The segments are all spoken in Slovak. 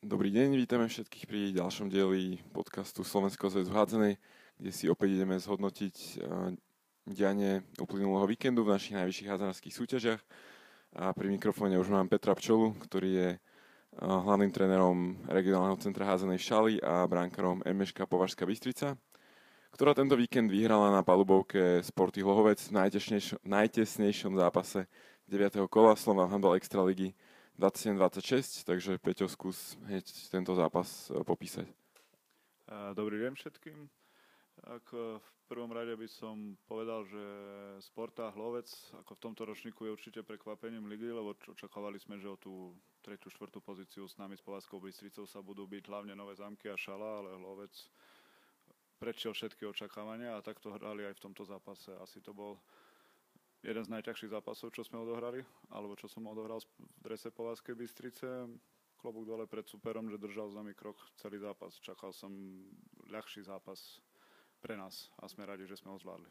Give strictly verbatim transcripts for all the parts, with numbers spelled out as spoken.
Dobrý deň, vítame všetkých pri ďalšom dieli podcastu Slovenského zväzu hádzanej, kde si opäť ideme zhodnotiť uh, dianie uplynulého víkendu v našich najvyšších hádzanárskych súťažiach. A pri mikrofóne už mám Petra Pčolu, ktorý je uh, hlavným trénerom regionálneho centra hádzanej v Šali a bránkarom em eš ká Považská Bystrica, ktorá tento víkend vyhrala na palubovke Sporty Hlohovec v najtesnejšom, najtesnejšom zápase deviateho kola Slovan Handball Extraligy dvadsaťsedem dvadsaťšesť, takže Peťo, skús hneď tento zápas popísať. Dobrý deň všetkým. Ako v prvom rade by som povedal, že Sporta Hlovec ako v tomto ročníku je určite prekvapením ligy, lebo očakávali sme, že o tú tretiu, štvrtú pozíciu s nami s Považskou Bystricou sa budú byť hlavne Nové Zámky a Šala, ale Hlovec prečiel všetky očakávania a takto hrali aj v tomto zápase. Asi to bol jeden z najťažších zápasov, čo sme odohrali, alebo čo som odohral v drese Považskej Bystrice. Klobúk dole pred superom, že držal s nami krok celý zápas. Čakal som ľahší zápas pre nás a sme radi, že sme ho zvládli.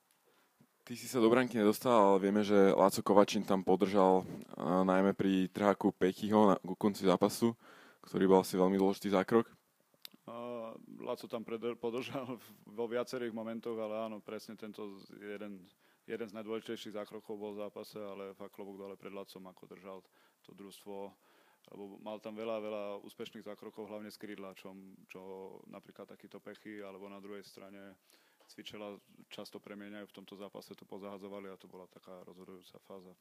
Ty si sa do bránky nedostal, ale vieme, že Láco Kovačín tam podržal uh, najmä pri trháku Pechyho na konci zápasu, ktorý bol asi veľmi dôležitý zákrok. Uh, Láco tam predr- podržal vo viacerých momentoch, ale áno, presne tento jeden Jeden z najdôležitejších zákrokov bol v zápase, ale fakt klobúk dole pred Lacom, ako držal to družstvo. Lebo mal tam veľa, veľa úspešných zákrokov, hlavne z krídla, čo, čo napríklad takýto Pechy, alebo na druhej strane Cvičela často premieňajú v tomto zápase, to pozahadzovali a to bola taká rozhodujúca fáza.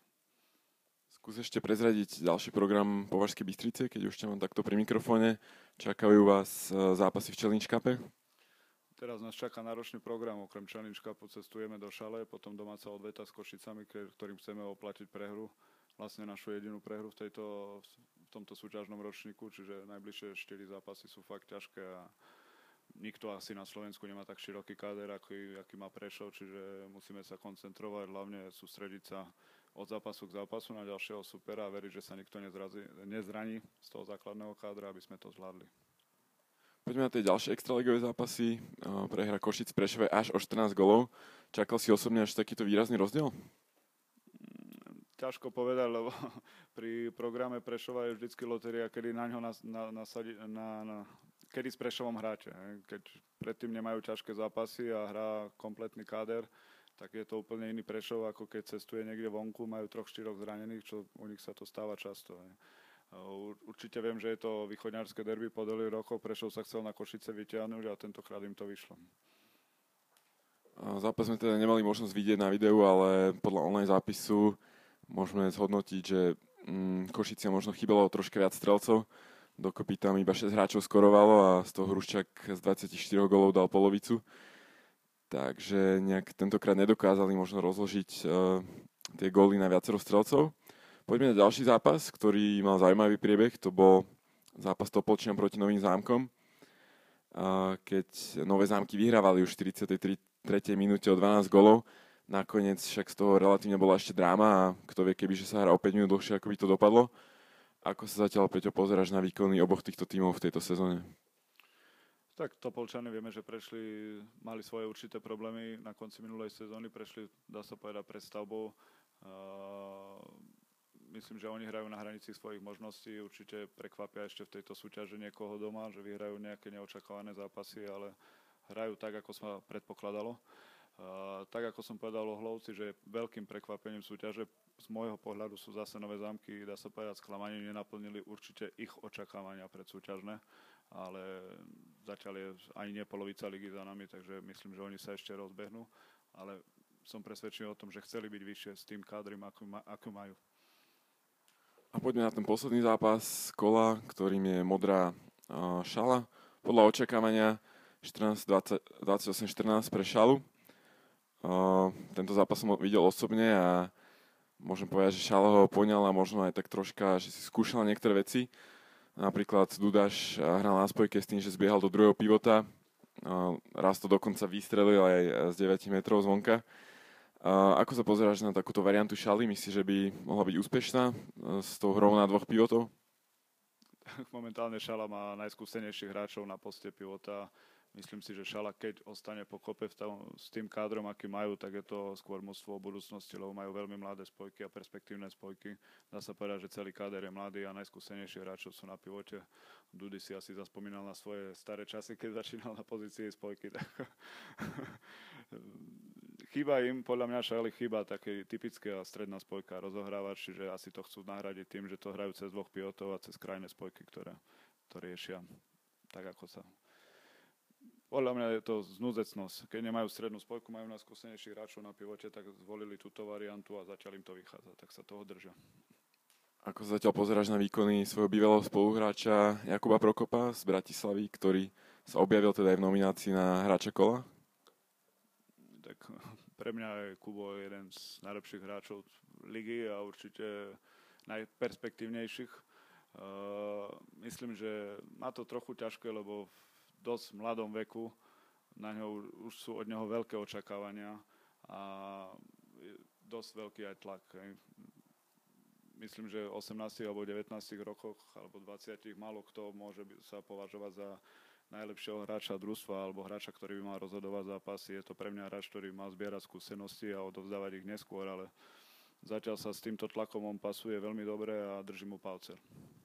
Skús ešte prezradiť ďalší program Považskej Bystrice, keď už ťa mám takto pri mikrofóne. Čakajú vás zápasy v Challenge Cupe? Teraz nás čaká náročný program, okrem Challenge Cupu cestujeme do Šale, potom domáca odveta s Košicami, ktorým chceme oplatiť prehru, vlastne našu jedinú prehru v, tejto, v tomto súťažnom ročníku, čiže najbližšie štyri zápasy sú fakt ťažké a nikto asi na Slovensku nemá tak široký káder, aký, aký má Prešov, čiže musíme sa koncentrovať, hlavne sústrediť sa od zápasu k zápasu na ďalšieho supera a veriť, že sa nikto nezrazí, nezraní z toho základného kádra, aby sme to zvládli. Poďme na tie ďalšie extraligové zápasy. Prehra Košic Prešove až o štrnásť golov. Čakal si osobne až takýto výrazný rozdiel? Ťažko povedať, lebo pri programe Prešova je vždycky lotéria, kedy na ňo nas, na, nasadi, na, na, kedy s Prešovom hráte. Keď predtým nemajú ťažké zápasy a hrá kompletný káder, tak je to úplne iný Prešov, ako keď cestuje niekde vonku, majú troch, štyroch zranených, čo u nich sa to stáva často. Určite viem, že je to východňarské derby po dlhých rokoch. Prešov sa chcel na Košice vytiahnuť a tentokrát im to vyšlo. Zápas sme teda nemali možnosť vidieť na videu, ale podľa online zápisu môžeme zhodnotiť, že mm, Košicia možno chýbalo troška viac strelcov. Dokopy tam iba šesť hráčov skorovalo a z toho Hruščák z dvadsaťštyri gólov dal polovicu. Takže nejak tentokrát nedokázali možno rozložiť uh, tie góly na viacero strelcov. Poďme na ďalší zápas, ktorý mal zaujímavý priebeh. To bol zápas Topolčian proti Novým Zámkom. Keď Nové Zámky vyhrávali už v štyridsiatej tretej minúte o dvanásť golov. Nakoniec však z toho relatívne bola ešte dráma a kto vie, kebyže sa hrá o päť minút dlhšie, ako by to dopadlo. Ako sa zatiaľ, Peťo, pozeráš na výkony oboch týchto tímov v tejto sezóne? Tak Topolčany vieme, že prešli, mali svoje určité problémy na konci minulej sezóny. Prešli, dá sa povedať, prestavbou. Myslím, že oni hrajú na hranici svojich možností, určite prekvapia ešte v tejto súťaži niekoho doma, že vyhrajú nejaké neočakávané zápasy, ale hrajú tak, ako sa predpokladalo. Uh, tak, ako som povedal o Hlovci, že veľkým prekvapením súťaže z môjho pohľadu sú zase Nové Zámky, dá sa povedať, sklamaním nenaplnili určite ich očakávania predsúťažné, ale zatiaľ je ani nie polovica ligy za nami, takže myslím, že oni sa ešte rozbehnú, ale som presvedčený o tom, že chceli byť vyššie s tým kádrim, akú, ma, akú majú. A poďme na ten posledný zápas kola, ktorým je Modrá uh, Šala. Podľa očakávania štrnásť dvadsať, dvadsaťosem štrnásť pre Šalu. Uh, tento zápas som videl osobne a môžem povedať, že Šala ho poňala možno aj tak troška, že si skúšala niektoré veci. Napríklad Dudáš hral na spojke s tým, že zbiehal do druhého pivota. Uh, raz to dokonca vystrelil aj z deväť metrov zvonka. Uh, ako sa pozeráš na takúto variantu Šaly? Myslíš, že by mohla byť úspešná uh, s tou hrou na dvoch pivotov? Momentálne Šala má najskúsenejších hráčov na poste pivota. Myslím si, že Šala, keď ostane po kope v tom, s tým kádrom, aký majú, tak je to skôr mužstvo o budúcnosti, lebo majú veľmi mladé spojky a perspektívne spojky. Dá sa povedať, že celý káder je mladý a najskúsenejší hráčov sú na pivote. Dudy si asi zaspomínal na svoje staré časy, keď začínal na pozícii spojky. Tak chýba im, podľa mňa Šali chýba také typické a stredná spojka rozohrávač, čiže asi to chcú nahradiť tým, že to hrajú cez dvoch pivotov a cez krajné spojky, ktoré to riešia tak, ako sa... Podľa mňa je to znúdzecnosť. Keď nemajú strednú spojku, majú najskúsenejších hráčov na pivote, tak zvolili túto variantu a zatiaľ im to vychádza, tak sa toho držia. Ako sa zatiaľ pozeráš na výkony svojho bývalého spoluhráča Jakuba Prokopa z Bratislavy, ktorý sa objavil teda aj v nominácii na hráča kola? Tak pre mňa je Kubo jeden z najlepších hráčov ligy a určite najperspektívnejších. Uh, myslím, že má to trochu ťažké, lebo v dosť mladom veku na ňo už sú od neho veľké očakávania a dosť veľký aj tlak. Myslím, že v osemnástich alebo devätnástich rokoch alebo dvadsiatich málo kto môže sa považovať za najlepšieho hráča družstva alebo hráča, ktorý by mal rozhodovať zápasy. Je to pre mňa hráč, ktorý mal zbierať skúsenosti a odovzdávať ich neskôr, ale zatiaľ sa s týmto tlakom on pasuje veľmi dobre a držím mu palce.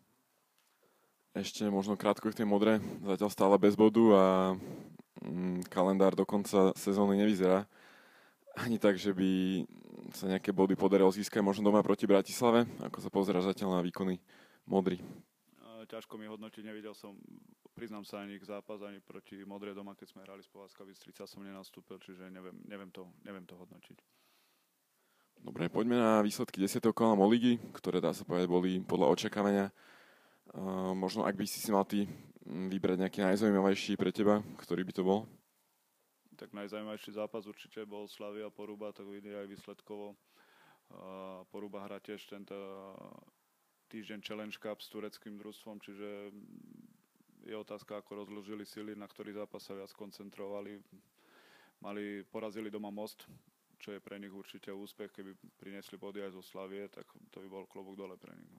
Ešte možno krátko k tej modre. Zatiaľ stále bez bodu a mm, kalendár do konca sezóny nevyzerá ani tak, že by sa nejaké body podarilo získať možno doma proti Bratislave. Ako sa pozeráš zatiaľ na výkony modry? Ťažko mi hodnotiť, nevidel som, priznám sa, ani ich zápas, ani proti Modrej doma, keď sme hrali s Povazka Bystrica, som nenastúpil, čiže neviem, neviem, to, neviem to hodnotiť. Dobre, poďme na výsledky desiateho kola Moligy, ktoré dá sa povedať boli podľa očakávania. Uh, možno ak by si si mal ty vybrať nejaký najzaujímavejší pre teba, ktorý by to bol? Tak najzaujímavejší zápas určite bol Slavia Poruba, tak vidí aj výsledkovo. Uh, Poruba hrá tiež tento týždeň Challenge Cup s tureckým družstvom, čiže je otázka, ako rozložili sily, na ktorý zápas sa viac koncentrovali. Mali, porazili doma Most, čo je pre nich určite úspech, keby priniesli body aj zo Slavie, tak to by bol klobúk dole pre nich.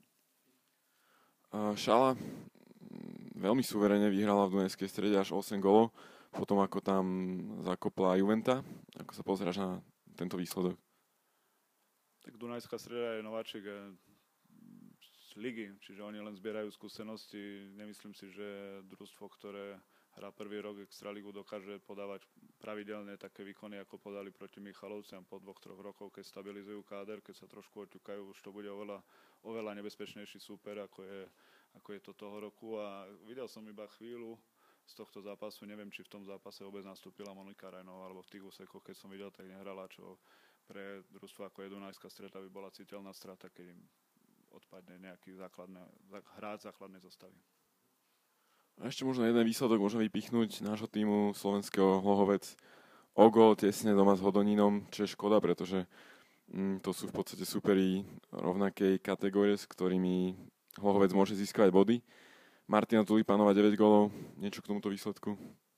Šala veľmi suverene vyhrala v Dunajskej Strede až osem gólov, potom ako tam zakopla Juventa. Ako sa pozeráš na tento výsledok? Tak Dunajská Streda je nováčik z ligy, čiže oni len zbierajú skúsenosti. Nemyslím si, že družstvo, ktoré hrá prvý rok Extraligu, dokáže podávať pravidelne také výkony, ako podali proti Michalovciam po dvoch, troch rokov, keď stabilizujú káder, keď sa trošku oťukajú, už to bude oveľa, oveľa nebezpečnejší súper, ako je, ako je to toho roku. A videl som iba chvíľu z tohto zápasu, neviem, či v tom zápase vôbec nastúpila Monika Rajnová, alebo v tých úsekoch, keď som videl, tak nehrala, čo pre družstvo ako je Dunajská Streda by bola citeľná strata, keď im odpadne nejaký základný, hráč základnej zostavy. A ešte možno jeden výsledok môžeme vypichnúť nášho týmu slovenského Hlohovec o gól tesne doma s Hodonínom, čo je škoda, pretože mm, to sú v podstate superi rovnakej kategórie, s ktorými Hlohovec môže získavať body. Martina Tulipanová deväť gólov, niečo k tomuto výsledku?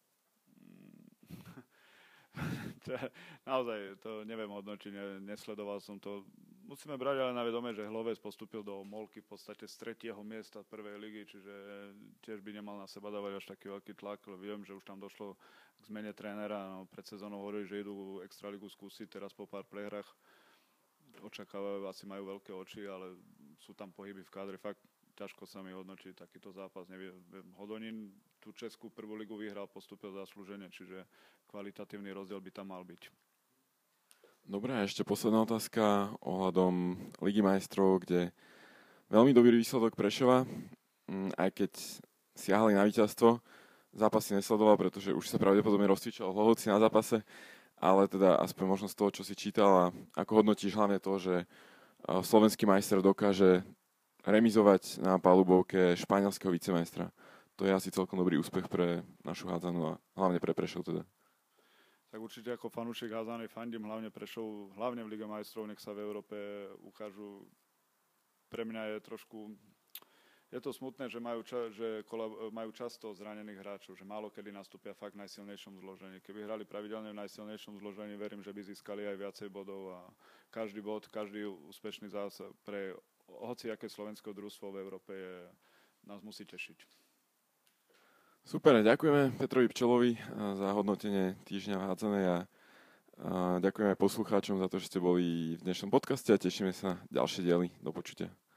Naozaj, to neviem hodnotiť, ne, nesledoval som to. Musíme brať ale na vedomie, že Hlovec postúpil do Molky v podstate z tretieho miesta prvej ligy, čiže tiež by nemal na seba dávať až taký veľký tlak, lebo viem, že už tam došlo k zmene trénera. No, pred sezónou hovorili, že idú Extraligu skúsiť, teraz po pár prehrách očakávajú, asi majú veľké oči, ale sú tam pohyby v kádre. Fakt ťažko sa mi hodnotí takýto zápas. Neviem, Hodonín tú českú prvú ligu vyhral, postúpil zaslúžene, čiže kvalitatívny rozdiel by tam mal byť. Dobre, a ešte posledná otázka ohľadom Ligy majstrov, kde veľmi dobrý výsledok Prešova, aj keď siahali na víťazstvo. Zápas si nesledoval, pretože už sa pravdepodobne rozcvičal v Hlohovci na zápase, ale teda aspoň možno z toho, čo si čítal a ako hodnotíš hlavne to, že slovenský majster dokáže remizovať na palubovke španielského vicemajstra. To je asi celkom dobrý úspech pre našu hádzanú a hlavne pre Prešov teda. Tak určite ako fanúšik házanej fandím, hlavne Prešov, hlavne v Lige majstrov, nech sa v Európe ukážu. Pre mňa je trošku, je to smutné, že majú, ča, že kola, majú často zranených hráčov, že málo kedy nastúpia fakt v najsilnejšom zložení. Keby hrali pravidelne v najsilnejšom zložení, verím, že by získali aj viacej bodov a každý bod, každý úspešný zásah pre hociaké slovenské družstvo v Európe je, nás musí tešiť. Super, ďakujeme Petrovi Pčelovi za hodnotenie týždňa v hádzanej a ďakujeme aj poslucháčom za to, že ste boli v dnešnom podcaste a tešíme sa na ďalšie diely. Do počutia.